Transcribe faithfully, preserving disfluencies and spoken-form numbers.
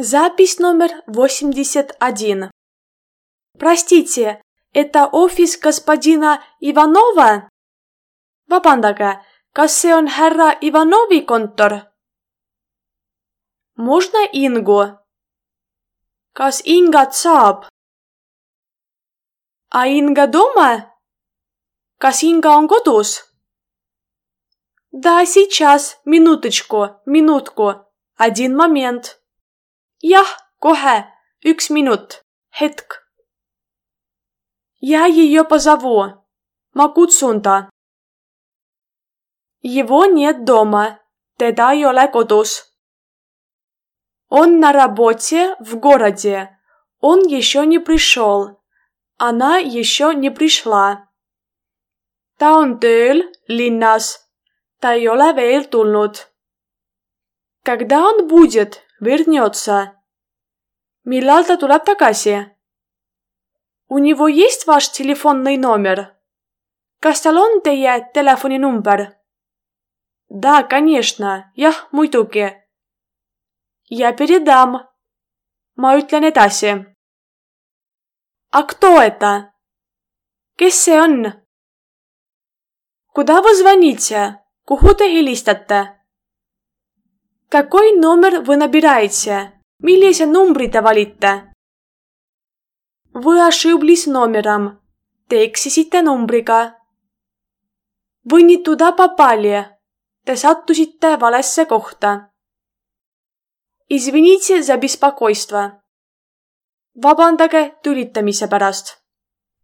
Запись номер восемьдесят один. Простите, это офис господина Ivanova? Vabandage, kas see on härra Ivanovi kontor? Можно Ингу? Kas Ingat saab? A Inga дома? Kas Inga on kodus? Да, сейчас, минуточку, минутку, один момент. Jah, kohe, üks minut, hetk. Я ее позову. Ma kutsun ta. Его нет дома. Teda ei ole kodus. Он на работе в городе. Он еще не пришел. Она еще не пришла. Ta on tööl linnas. Ta ei ole veel tulnud. Когда он будет, вернется. Millal ta tuleb tagasi? У него есть ваш телефонный номер? Kas tal on teie telefoninumber? Да, конечно. Jah, muidugi. Я передам. Ma ütlen edasi. А кто это? Kes see on? Куда вы звоните? Kuhu te helistate? Какой номер вы набираете? Millise numbri te valite? Вы ошиблись номером. Te eksisite numbriga. Вы не туда попали. Te sattusite valesse kohta. Извините за беспокойство. Vabandage tülitamise pärast.